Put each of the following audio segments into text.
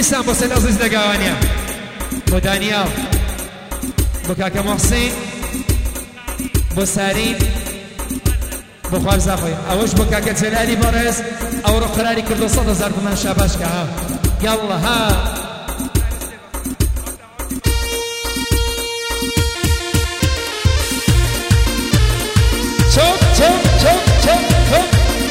دیسان بۆ سەد عزیز لەگاوانیە بۆ دانیاڵ بۆ کاکە محسین بۆ سارین بۆ خوارزا خۆی ئەوەش بۆ کاکە جەلالی بەڕێز ئەو ڕۆ قەراری کردو 100,000 تومان شاباشکە ها یاڵڵا ها چۆپ چۆپ چۆپ چۆپ چۆپ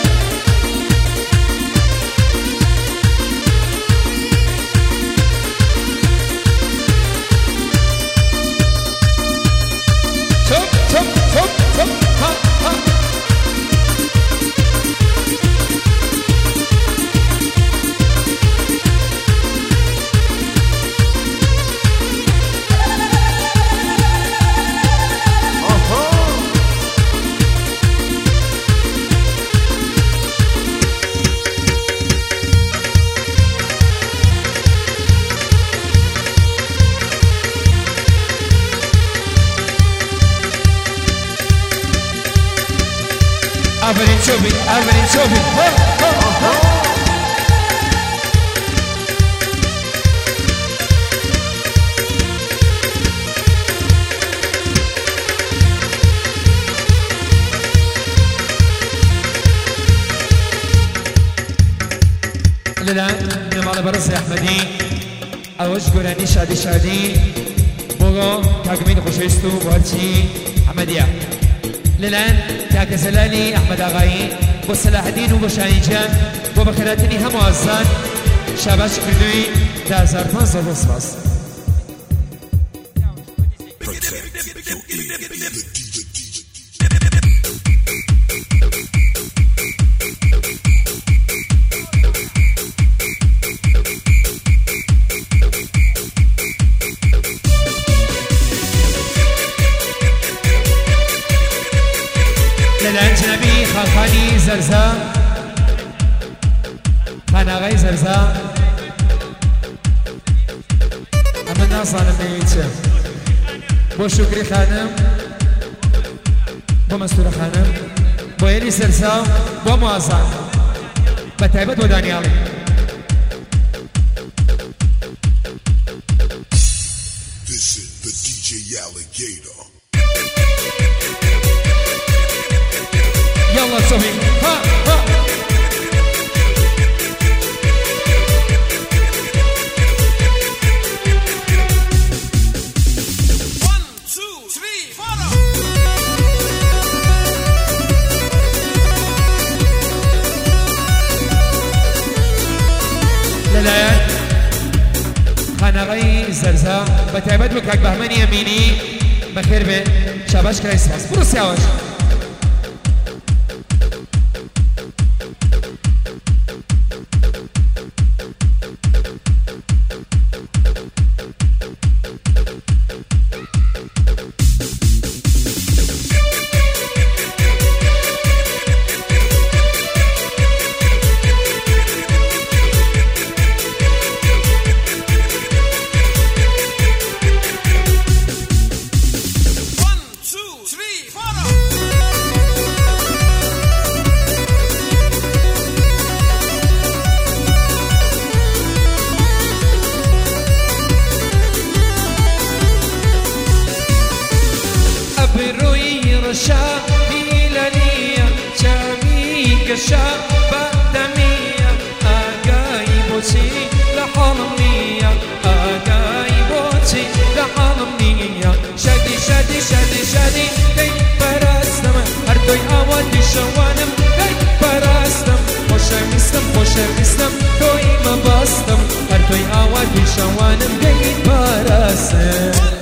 آفرین شوفي آفرین شوفي الآن من مال برز أحمدي أوش قراني شادي شادي بوغو كاكمين خوشيستو بوهرشي أحمدية الآن كاكا زلالي أحمد آغاي بو صلاح الدين و بو شاهینجان بو بخيراتني هم وزان شاباش كردوي 1500 سپاس للان جنبي خاخاني زرزا خاناغي زرزا اما الناس انا ميتشف بو شكري خانم بو مستورة خانم بو يلي زرزا بو موازان بتعبت ودانيالي This is the DJ Alligator. يلا صوفي ها ها للايات خانغي زرزا بتعبد بكاك بهمني يميني بخير به شاباش كريسماس بروس ياوش شابة دمية أجايبوتي لحلمية أجايبوتي لحلمية شادي شادي شادي شادي دي براستم هردوي أودي شوانم دي براستم خوشم توي ما باستم هردوي أودي شوانم دي براستم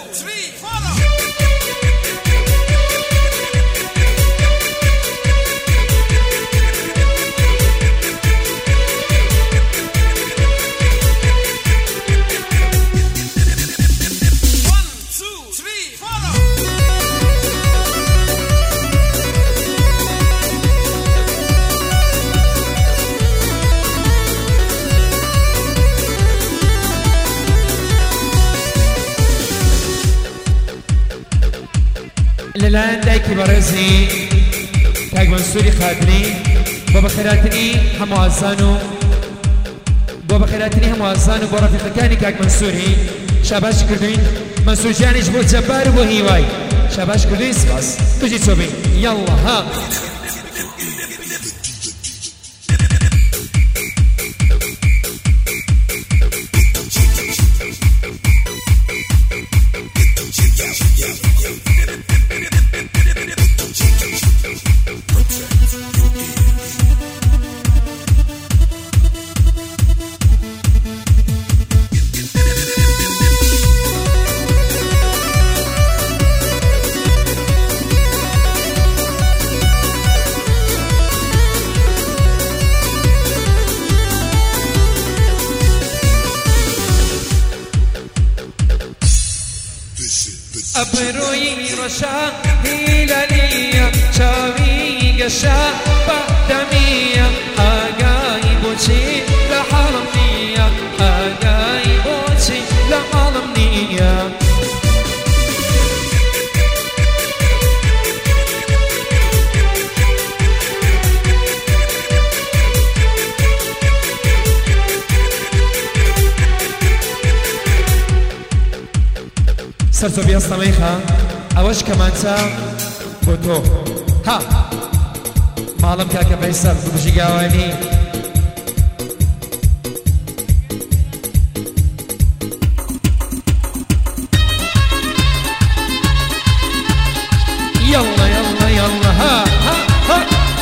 للان دايكي برزي تاج منصوري خادني بابا خيراتني هم عزانو بۆ بەخێراتنی هەموازان و بۆ ڕەفیقەکانی کاک مەنسووری شاباش کردوین مەنسوور جانیش بۆ جەبار و بۆ هیوای شاباش کردوین سپاس توجی چۆبین یاڵڵا ها أبروي رشا هلالية شاوي قشا بقدمية أقاي بوشي لحرمنية أقاي بوشي لحرمنية سرسو بیاستەمەیخە ئەوەش کەمانچە بۆ تۆ ها ماڵم کاکە فەیسەڵ بژی گاوانی یەڵڵا یەڵڵا یەڵڵا ها ها ها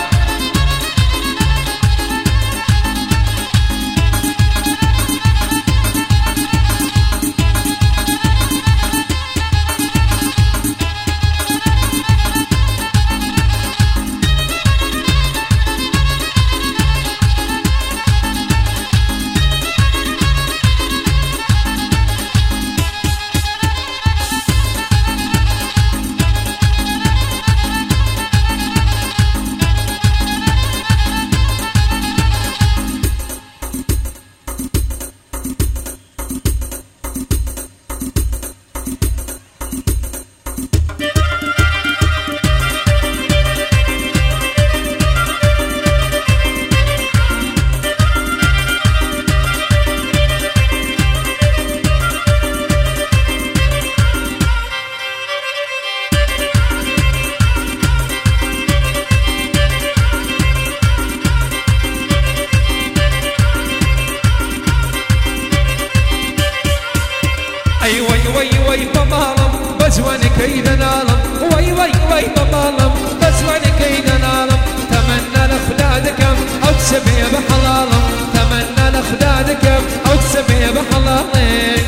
وي بمالم بزواني كيد نالم وي بمالم بزواني كيد نالم تمنى لخلادكم او تسمي بحلالم تمنى لخلادكم او تسمي بحلالم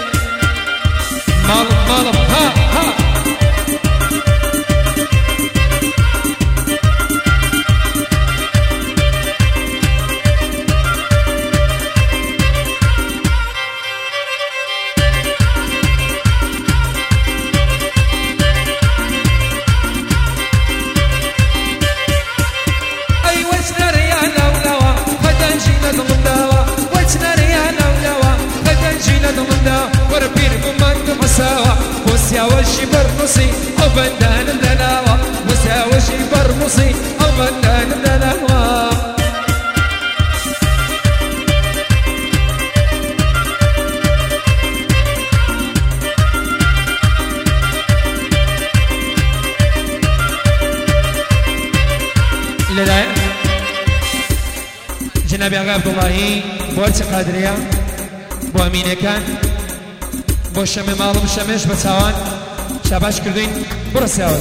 مالم ها ها وساوشي برمصي أو بندان الدلاوة وساوشي برمصي أو بندان الدلاوة لا جنابي عقاب عبد الله بورتي قادرية بو أمينة كان بۆ شەمێ ماڵم شەمێش بە چاوان شاباش کردوین بڕە سیاوە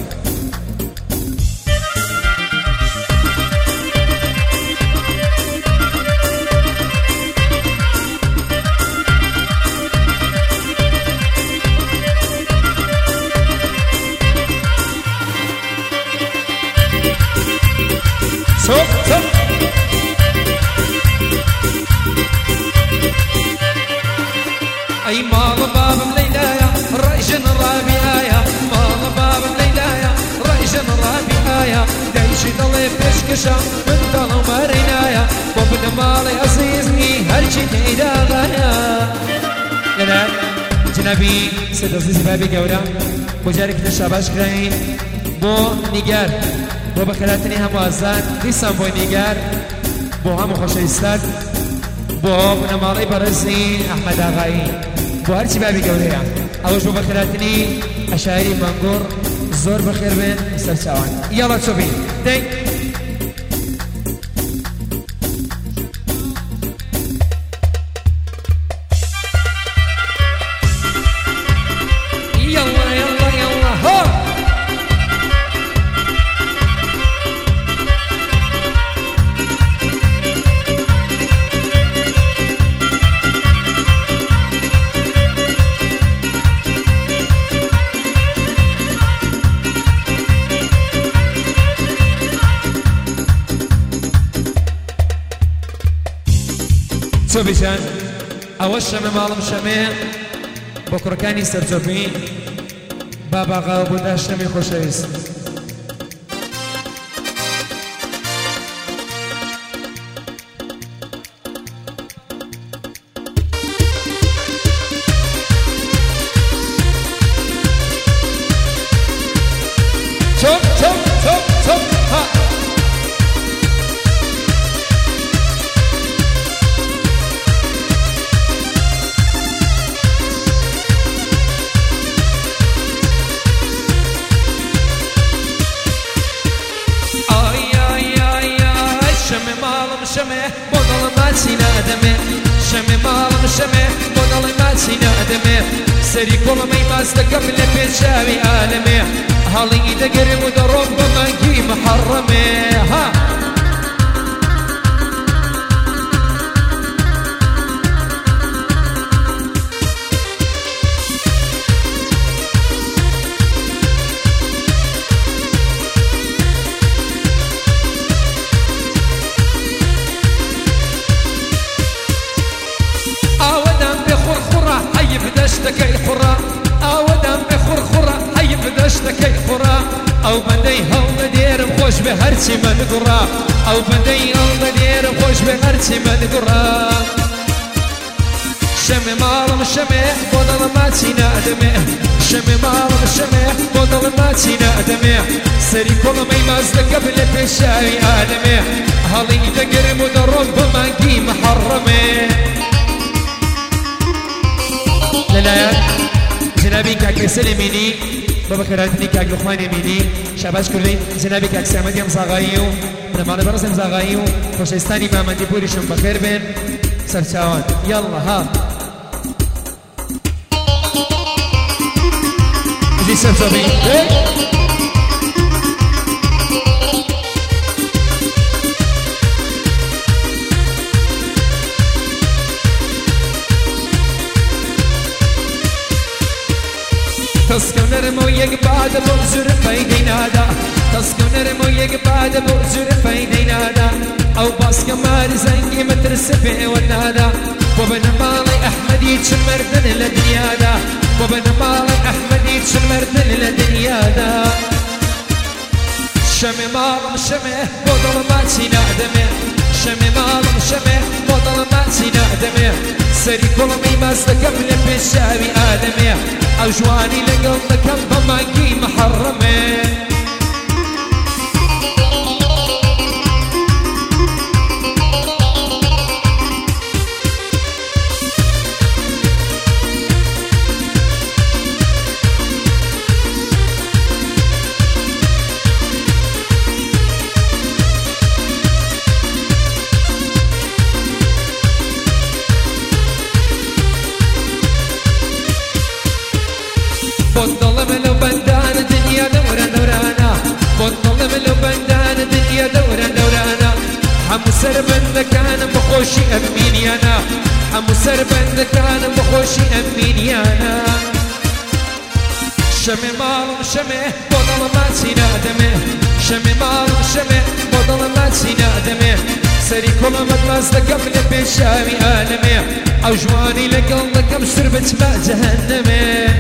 أي مال باب الليلايا رأيجن رابعايا مال باب الليلايا رأيجن رابعايا دايشي ضلي بشكشا من ضلو مارينايا وابن مالي عزيزني هرشي تيدا غايا لا جنابي سيد عزيزي بابي قورا بجارك تشاباش كراين بو نيجار بو بخلاتني هم وازان ديسان بو نيجار بو هم خوش استاد بو نمالي برزي أحمد آغاي بو هرچی بابي قوليا أوش بو بخيراتني أشاعري منقور زور بخير بين سرچاوان يلا تشوفي دي يلا يلا يلا ها شوفي شان أول شمي مالم شمي بكرة كاني سرجوبي بابا غاو بودا شمي خوشويس شوف شوف شوف شوف ها شمه بودل ما تسينا دمه شمه مالم شمه بودل ما تسينا دمه سري كل ما يمازدك قبل بيشاوي عالمه هالي إذا قرب ودرب ما يجي محرمه ها دشتكي خرا او دم بخرخرا هي بدشتكي خرا او بدي هول دير خوش بهرتي من قرا او بدي هول دير خوش بهرتي من قرا شمي مالم شمي بدل ما تنادمي شمي مالم شمي بدل ما تنادمي سري كل ما يمازدك قبل بشاي آدمي هالي تقرب ودرب ما كي محرمي للايات جنابي كاك سلميني بابا خيراتني كاك لخواني ميني شاباش كلين جنابي كاك سامدي مزاغايو نمال برس مزاغايو خوشستاني مامدي بوريشم بخير بين سرچاوان يلا ها زي سرچاوي تسكن رمويك بعد بؤزر فايدي نادا تسكن رمويك بعد بؤزر فايدي نادا او باس كمال زنقي مترسفي والنادا وبن مالي احمد يتشمر دن الدنيا دا وبن مالي احمد يتشمر دن الدنيا دا شمي مالم شمي بطل ما تنادمي شمي مالم شمي بطل ما تنادمي سري كل ما يمازدك قبل بشاوي آدمي او جواني لقلبك بماكي محرمي بطل ملو بندان دنيا دورا دورانا بطل ملو بندان دنيا دورا دورانا حمو سربند كان بخوشي أميني أنا حمو سربند كان بخوشي أميني أنا شمي مالم شمي بطل ما تنادمي شمي مالم شمي بطل ما تنادمي سري كل مدمازدك قبل بشاوي آلمي او جواني لقلبك بشربت ماء جهنمي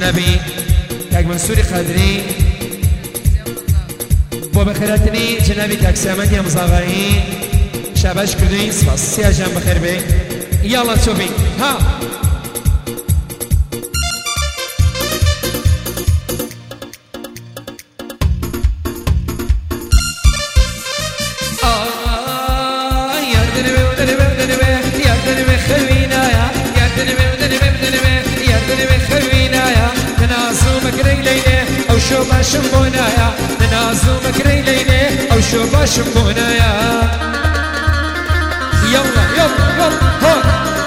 جنابي كاك منصوري قادري بو بخيراتني جنابي كاك سامان يا مزاغاي شاباش كردوين سباس سيا جان بخير بي يلا تشوفي ها شو باشم بونايا ننازو مكري ليلي او شو باشم بونايا يلا يلا يلا هون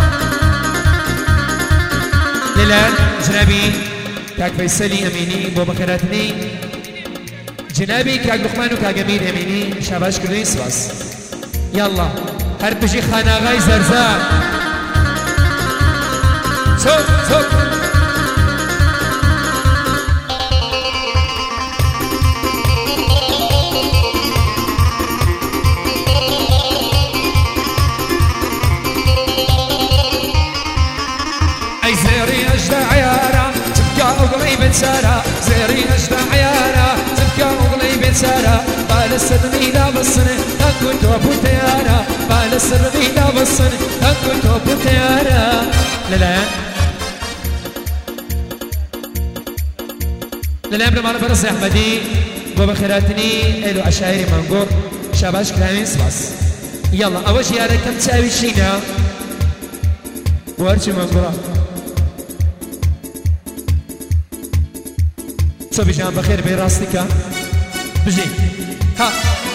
ليلان جنابي كاك فيصلي اميني بو بخيراتني جنابي كاك لقمان وكاك امير اميني شاباش كردوين سباس يلا هر بجي خاناغاي زرزان صوت صوت سارة زيري أجدع عيارة تبكى وغلي سارة بال السرمي لا بصني تكون توب تيارة بال السرمي لا بصني تكون توب تيارة لا لما أنا برس أحمدي بابا خيراتني إلو عشايري منقور شاباش كلامين سباس يلا أول شيء أنا كم تساوي شينا وارجي منقورة صبي جان بخير بين راستك بجي ها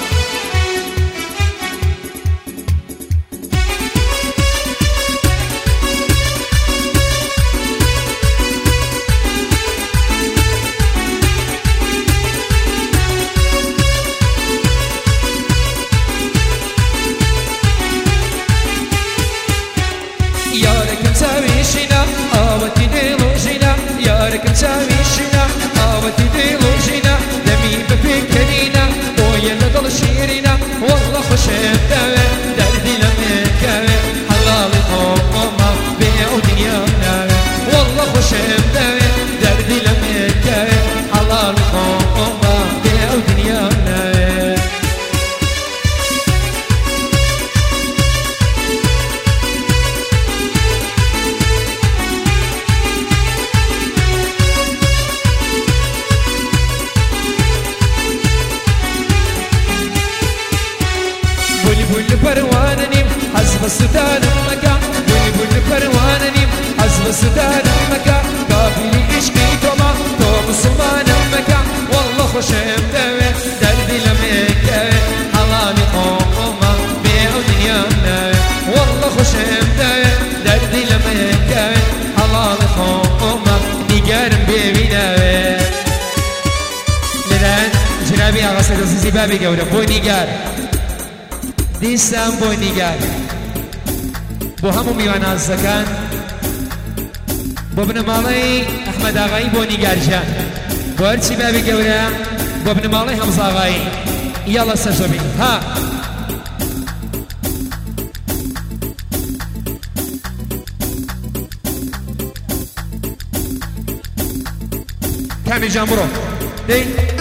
يا ركن تساوي شينا اوتي ديلو جينا يا ركن تساوي شينا وتديلو جينا دمي بفكرينا ويا نضل شيرينا والله خوش الدواء دردي لما كاوي حلالي حكومة بيع ودنيانا والله خوش الدواء دردي لما كاوي حلالي حكومة بيع ودنيانا بروانني حسب السودان مكا بلبل بروانني حسب السودان مكا قابلي عشقي توما توم سمان مكا والله خوش مدوي دردي لمكا حلالي قوما بيع دنيانا والله خوش مدوي دردي لمكا حلالي قوما نيجارم بيبينا لذا جنابي أغسل الزيزي بابي قولة بو نيجار دیسان بۆ نیگار بۆ هەموو میوانازەکان بۆ بنەماڵەی ئەحمەد ئاغایی بۆ نیگارژیان بۆ هەرچی بابی گەورە بۆ بنەماڵەی هەمزە ئاغایی یاڵە سەرزۆبین ها کامی جان بڕۆ دەی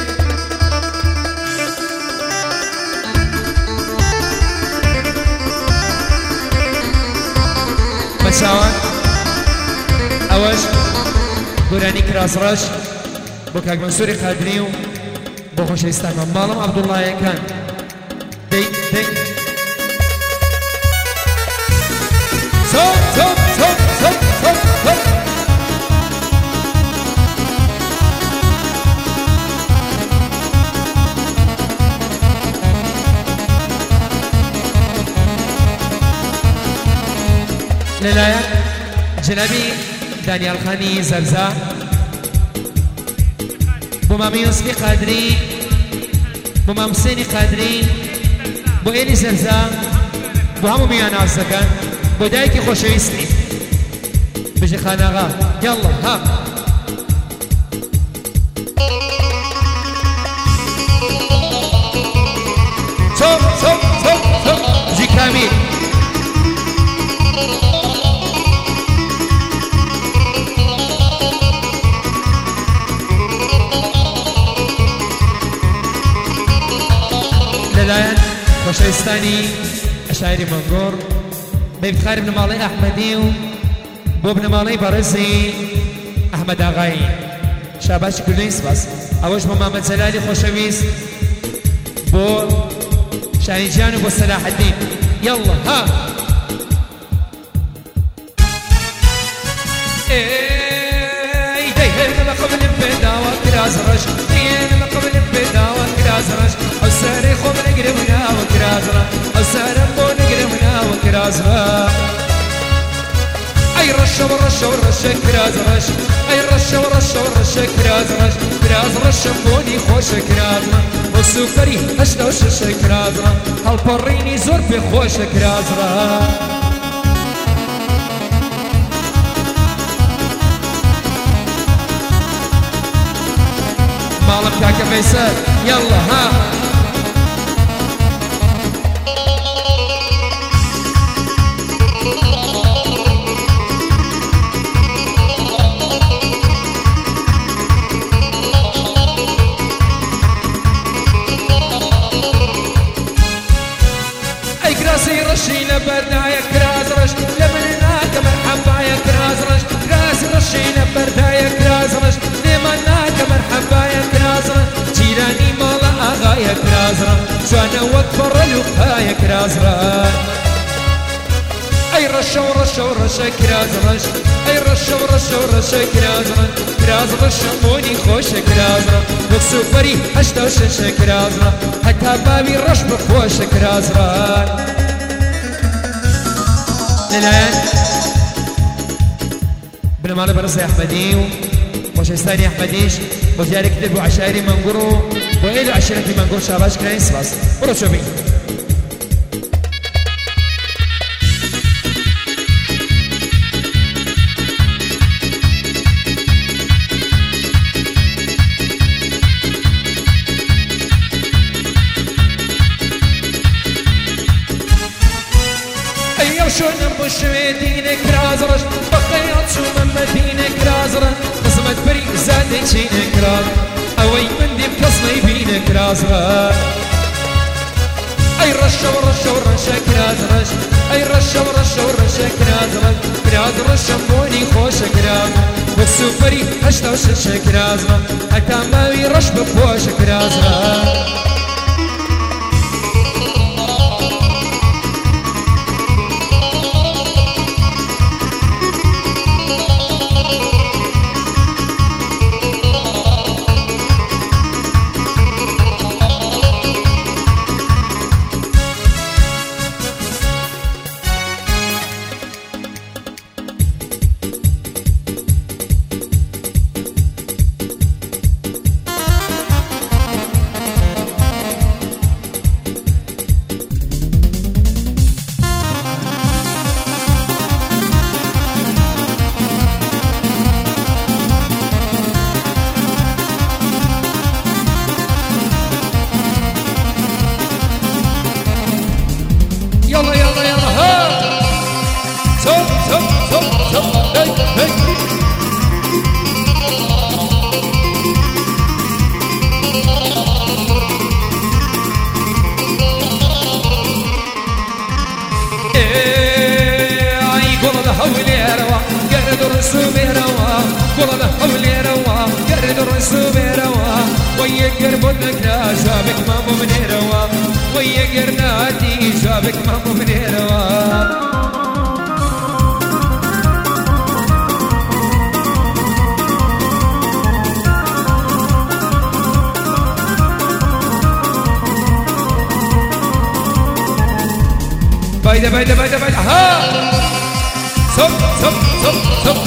بەچاوان ئەوەش گۆرانی کراسڕەش بۆ کاک منسووری قادری و بۆ خۆشەویستانمان ماڵم عەبدوڵڵایەکان دەی دەی سۆپ سۆپ سۆپ سۆپ سۆپ سۆپ لەلایەن جنابی دانیال خانی زەرزا بۆ مامی یوسفی قادری بۆ مام حوسێنی قادری بۆ ئێلی زەرزا بۆ هەموو میوانازەکان بۆ دایکی خۆشەویستی بژی خاناغا یاڵڵا ها چۆپ چۆپ چۆپ چۆپ بژی کامیل عشايري منقور بيت خير بن مالي أحمدي بو بن مالي برزي أحمد آغاي شاباش كليس بس أوش بو محمد زلالي خوشويس بو شاهيجان وبو صلاح الدين يلا ها اي دينا قبل البدا وكرازرش دينا قبل البدا وكرازرش الساري خو نقربنا وكرازرا الساري خو نقربنا وكرازرا اي رش ورش ورش كرازرش اي رش ورش ورش كرازرش كرازرش بوني خوش كرازرا والسكري اشلوش كرازرا هالبريني زور في خوش كرازرا مالك كاكا فيصل يلا ها اي كراسي رشي لبردا يا كرازرش لمناك مرحبا يا كرازرش كراسي رشي لبردا يا كرازرش لمناك مرحبا يا كرازرش جيراني مالا اغا يا كرازرش جوانا وكبر لوقها يا كرازرش اي رشا ورشا ورشا كرازرش اي رشا ورشا ورشا كرازرش كرازرش موني خوش كرازرش وكسوفري هشتا وشش كرازرش حتى بابي رش بخوش كرازرش للان بن مالي برزي احمدي وشيستاني احمديش وزياري كتب وعشائري منقرو وإلو عشيرتي منقر شاباش كريس بس برو شوفي شون بوشوي دينك رازرش بقيت شو من مدينك رازرش قسمت بري زادي شينك راز اوي من ديم قسمي بينك رازرش اي رشا ورشا ورشا كرازرش اي رشا ورشا ورشا كرازرش كرازرش شموني خوش كراز والسوفري هشتا وشش كرازرش حتى ما يرش بفوش كرازرش يلا يلا يلا ها توب توب توب توب هي هي اي قول له حولي روا قرد الرسوم روا قول له حولي روا قرد الرسوم روا ويقرب الذكرى جابك ما من روا ويقرناتي جابك ما من روا بايدة بايدة بايدة بايدة ها صب صب صب صب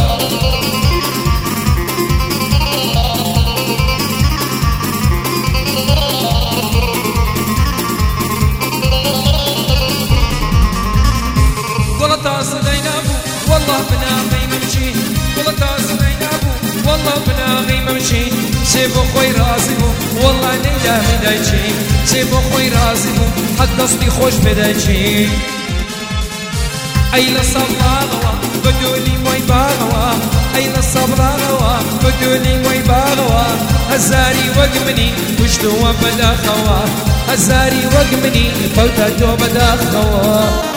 غلطة صدينابو والله بناغي ممشي غلطة صدينابو والله بناغي ممشي سيبو خوي رازمو والله ليلة بدايتي سيبو خوي رازمو حتى صدي خوش بدايتي أي لصلاغوا بدولي موي باغوا أين الصبر غوا بدوني ويباغوا هزاري وقمني وشتو بدا خوا هزاري وقمني فوتاتو بدا خوا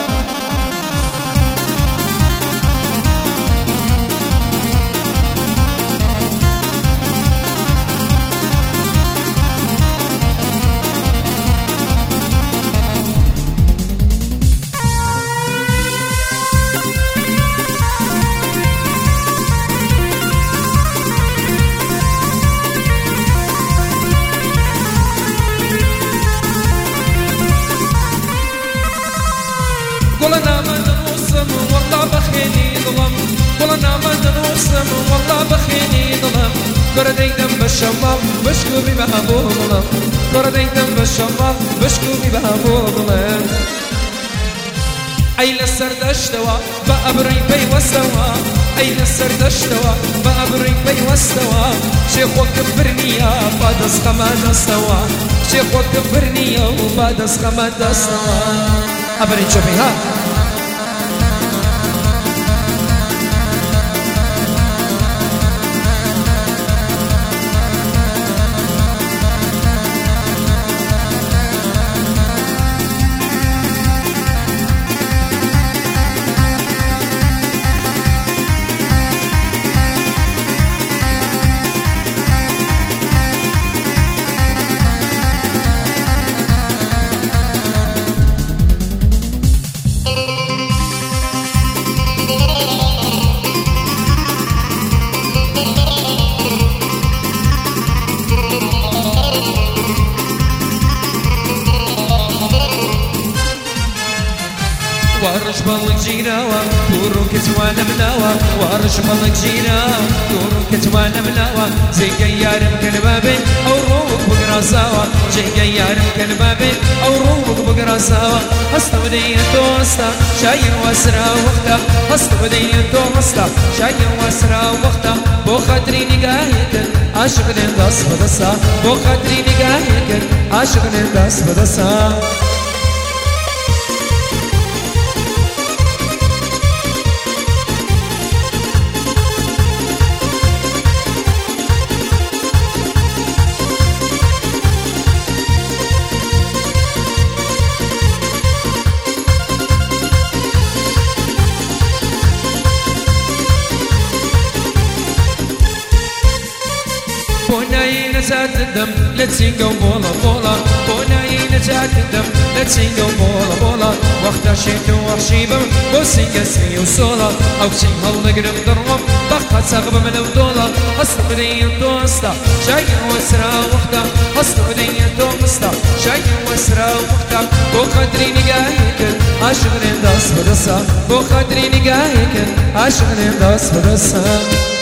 قلنا ما نوصم والله بخيني ظلم قلنا ما نوصم والله بخيني ظلم قردي دم بالشمال بشكو بها ظلم قردي دم بالشمال بشكو بها ظلم أين السرد اشتوى بأبري بي واستوى أين السرد اشتوى بأبري بي واستوى شيخ وكبرني يا بعد اسخمان استوى شيخ وكبرني يا بعد اسخمان استوى أبري شوفي ها وارش بالك جيراوة دورو كتوانا مناوة وارش بالك جيراوة دورو كتوانا مناوة زي قيارم كالبابين أو روك بقراساوة زي قيارم كالبابين أو روك بقراساوة هستا بدين توستا شاير واسرا وقتا هستا بدين توستا شاير واسرا وقتا بو خاطري نقاهيك عاشق نداس بدسا بو خاطري نقاهيك عاشق نداس بدسا بوناي نسات الدم لا تسينقو بولا بولا بوناي نسات الدم لا تسينقو بولا بولا وقتا شيتو وحشيبا وسينقا سي وصولا او سينقا نقرب درهم بقى سغب من الدولا هستبدي الدوستا شاي وسرا وقتا هستبدي الدوستا شاي وسرا وقتا بو قدري نقايك عاشق نداس بدسا بو قدري نقايك عاشق نداس بدسا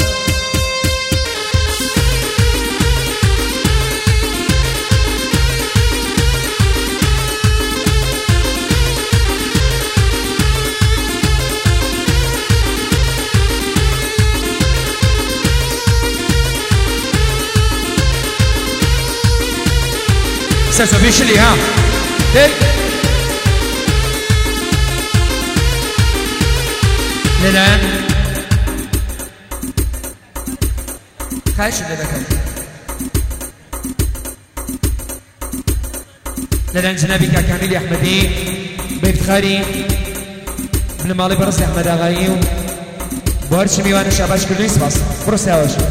ساسو بيشلي ها هيك للان خايش لذكر للان جنابي كامل احمدي بيت خاري من مالي برس احمد اغايو بارش ميوان شاباش كل يسباس برس يا واشو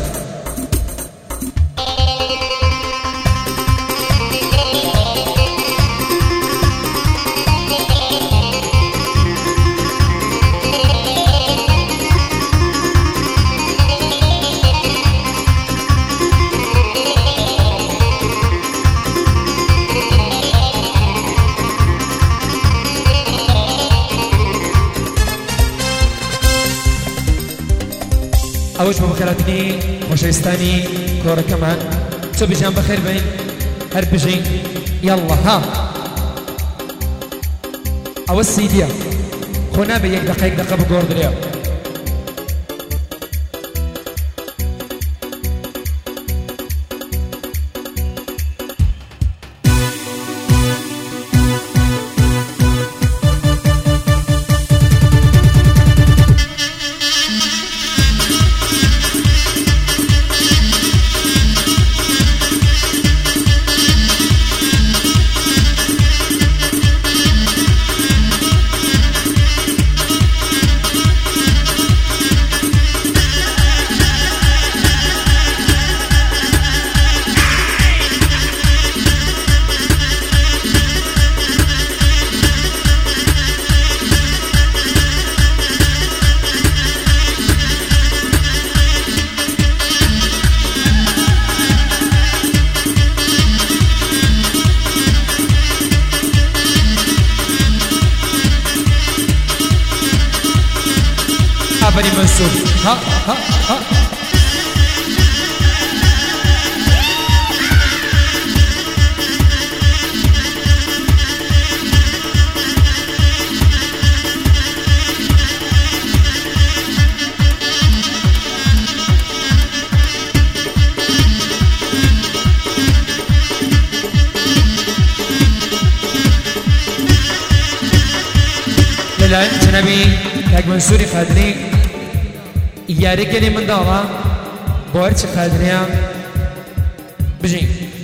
اوش بخيراتني وشيستاني كورة كمان تبي جنب بخير بين هربجي يلا ها او السيديا خونا بيك دقيقة بقور دريا جعفري منصور ها ها ها للان جنبي كاك منصوري قادري ياري كريم من دارا بورتش قادريا بجي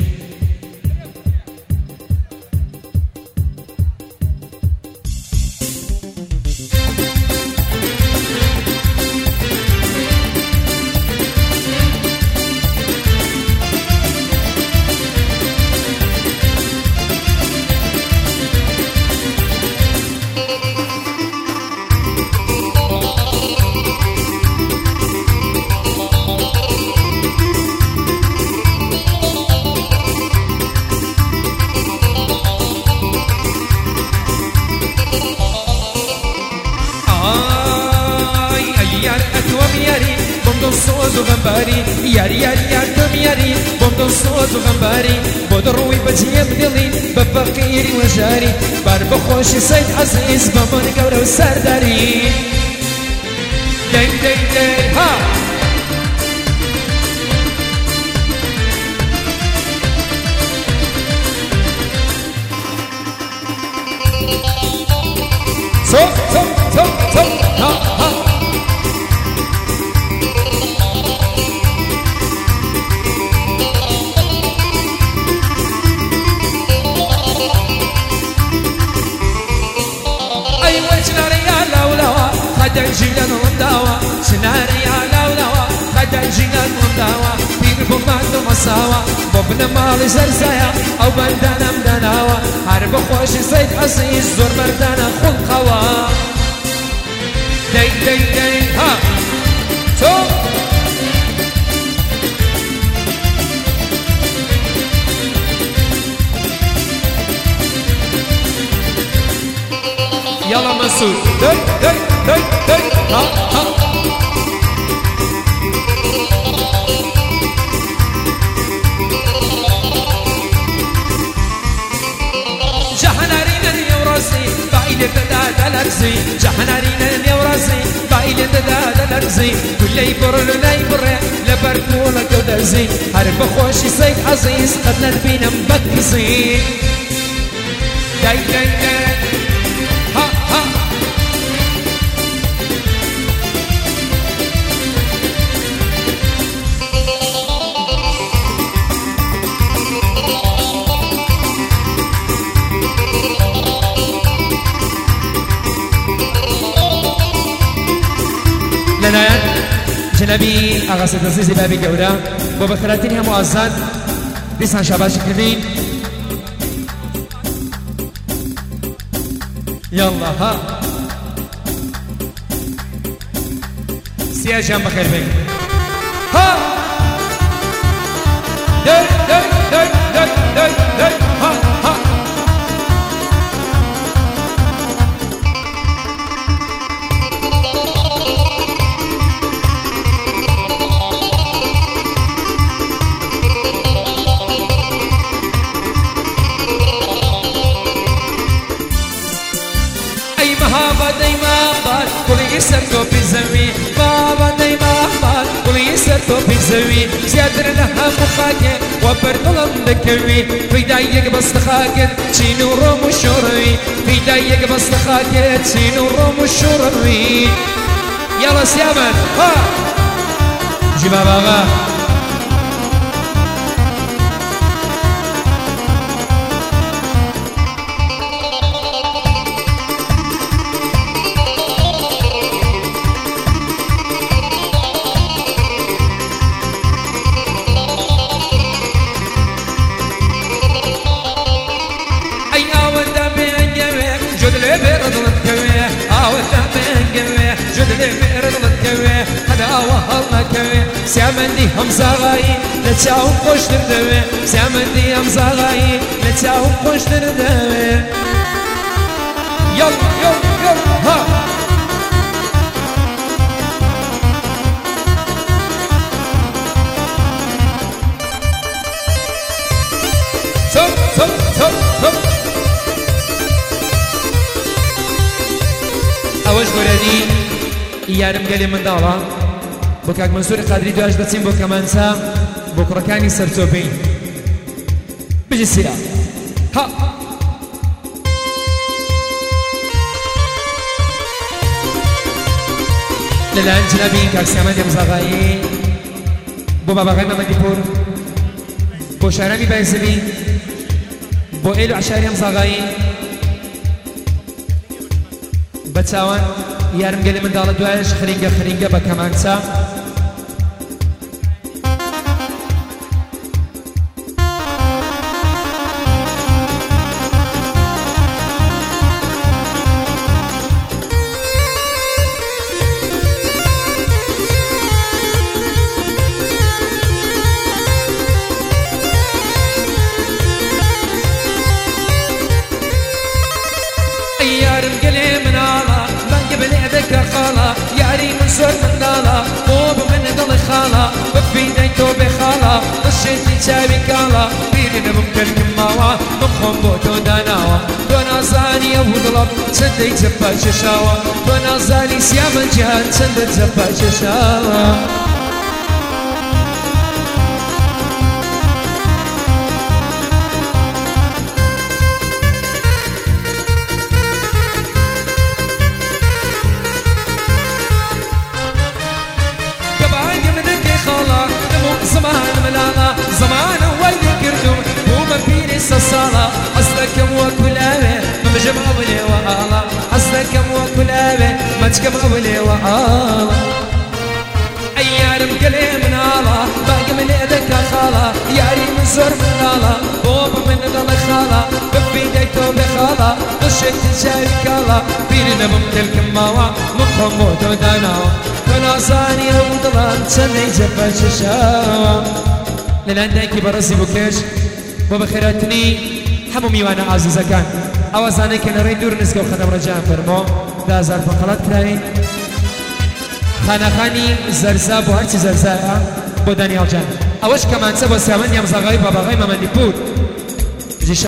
صوت وغنباري ياري ياري ياري دم ياري بمضل صوت وغنباري بدروي بجي بدلي بفقيري وجاري بار بخوشي سيد عزيز بمن قورة وسرداري داي داي داي ها صوت ها ها جيلان ونداوا سناري على ولوا خدا جيلان ونداوا بين بومات ومساوا بوبنا مالي زرزايا او بندانا مدناوا حرب خوشي سيد عزيز زور مردانا خلقوا داي داي داي ها تو يلا منصور داي داي داي داي ها ها جحنارينا اليوراسي بايلة دادا الارزي جحنارينا اليوراسي بايلة دادا الارزي كل يبر لنا يبر لبركولا كودرزي حرب خوشي سيد عزيز قد نبينا مبكزي داي داي داي ها ها لنا جنبي أغسل تنسيزي بابي جورا وبخراتين هم وأزان لسان شباش كرين يلا ها سياجان بخير بين ها داي داي داي داي داي داي ها ها كل يسرتو في الزمين بابا دايما بال كل يسرتو في الزمين زيادر لها مخاكر وبرطلم ذكري في دايق بس تخاكر تشينو روم وشوروي في دايق بس تخاكر تشينو روم وشوروي يلا سيامن ها جيبها بابا سامندي همزة غاي لتشاو خوش تردوي سامندي همزة غاي لتشاو خوش تردوي يلا يلا يلا ها ئەوەش گۆرەنی یارم گەلێ منداڵە بۆ کاک مەنسووری قادری دواش دەچین بۆ کەمانچە بۆ کوڕەکانی سەرچۆپین بژی سیرا ها لەلایەن جنابی کاک سامان دێمزاغایی بۆ باباغای مەمەدیپور بۆ شارامی بایزبی بۆ ئێل و عشاری ئەمزاغایی بە چاوان یارم گەلێ منداڵە دوایش خرینگە بە کەمانچە یارم گەلێ مناڵە بەنگە بەلێ دەکە خاڵە یاری من زۆر منداڵە بۆ بە منە دڵی خاڵە بفینەی تۆ بێ خاڵە بەشێتی چاوی کاڵە بیری نەبم کەرکم ماوە من خۆم بۆ تۆ داناوە تۆ نازانی ئەو دڵم چەندەی جەپا چێشاوە تۆ نازانی سیامە جیهان چەندە جەپا چێشاوە زمان ملالا زمان ويلي كردم وما فيني سصالة أصلكم وكلاوي ما جمع أولي وآلا أصلكم وكلاوي ما تجمع أولي وآلا أيارم قلي من آلا باقي من إيدك خالة ياري من زور من آلا بوبا من دل خالة بفيدك تو بخالة بشيك تشاري كالا بيري نبم تلك ماوا مخم موتو داناوا فنازاني ودلان تسني جبا ششاوا للان دايكي برسي بوكيش وبخيراتني همو ميوانا عزيزة كان اوازاني كان رين دور نسكو خدم رجاء فرمو دازار فقلات كراين خانەخانی زەرزا بۆ هەرچی زەرزایە بۆ دانیاڵ جان ئەوەش کەمانچە بۆ سیاوەندی ئەمزاغای باباغای مەمەدیپور